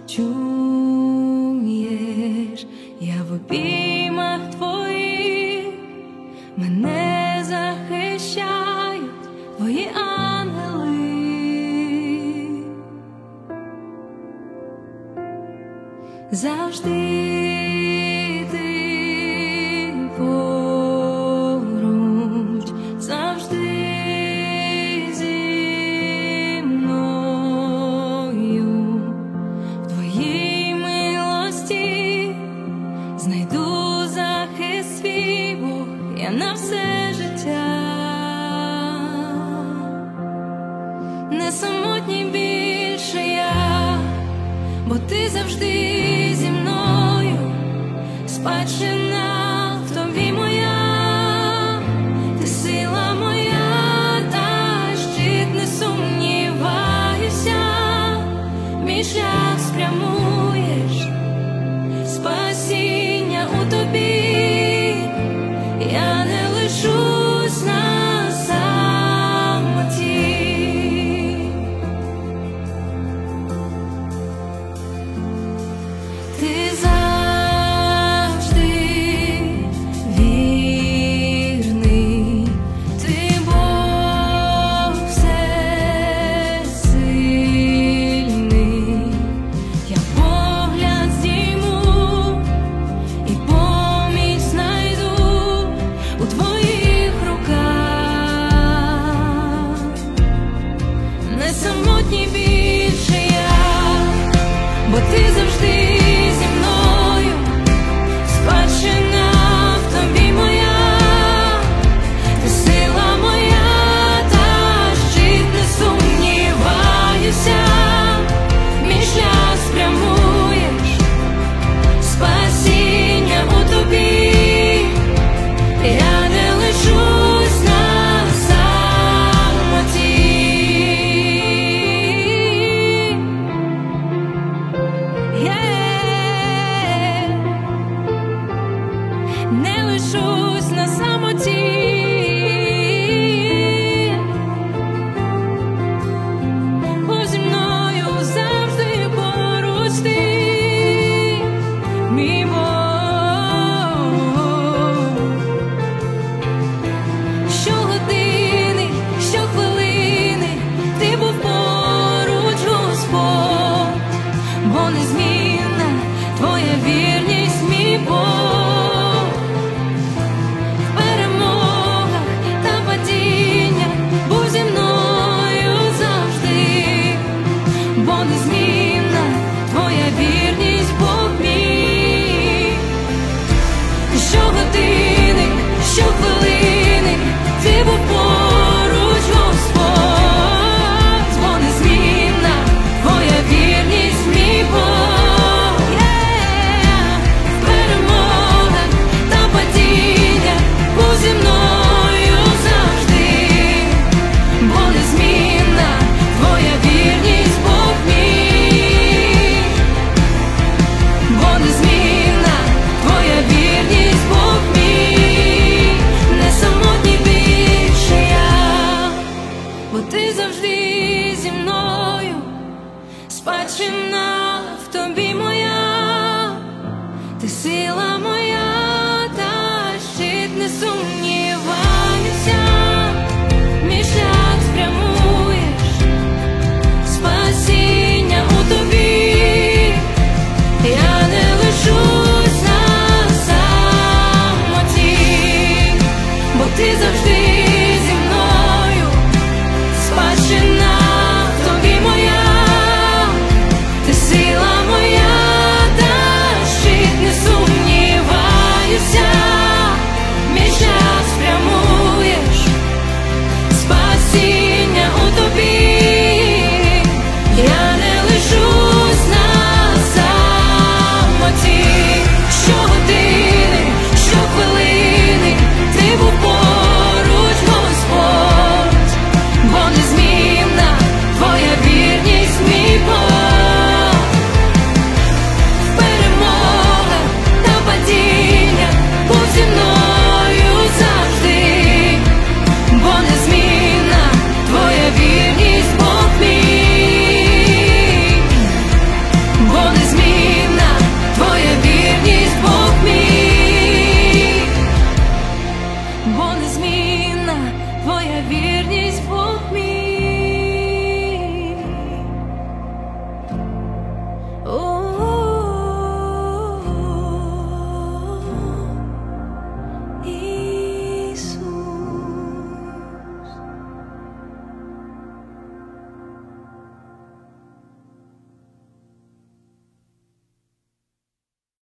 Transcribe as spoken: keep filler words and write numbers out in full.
Чуєш, я в обіймах твоїх, мене захищають твої ангели. Завжди ти поруч, завжди зі мною. В твоїй милості знайду захист свій, Бог, я на все життя. Не самотній більше я, бо ти завжди зі мною, спадщина в тобі моя, ти сила моя, та щит, не сумніваюся, мій шлях спрямуєш, спасіння у тобі, я не лишусь на самоті. Ти завжди вірний, ти Бог всесильний. Я погляд здійму і поміч знайду у твоїх руках. Не самотній більше я, бо ти завжди зі мною, спадщина в тобі моя, ти сила моя, та щит, не сумніваюся, мій шлях спрямуєш, спасіння у тобі, я не лишусь на самоті. Не лишусь на самоті. Бо зі мною завжди поруч ти, мій Бог. Щогодини, щохвилини ти був поруч, Господь, бо незмінна твоя вірність, мій Бог. Бо незмінна твоя вірність, Бог мій. Щогодини, щохвилини ти був поруч, Господь, бо незмінна твоя вірність, мій Бог. Yeah. В перемогах та падіннях був зі мною завжди, бо незмінна твоя вірність, Бог мій. Бо незмінна твоя вірність, Бог мій. Не самотній більше я, бо ти завжди зі мною, спадщина в тобі моя, ти сила моя, та щит, не сумніваюся, мій шлях спрямуєш, спасіння у тобі, я не лишусь на самоті, бо ти завжди зі мною, спадщина в тобі моя, вірність Бог мій.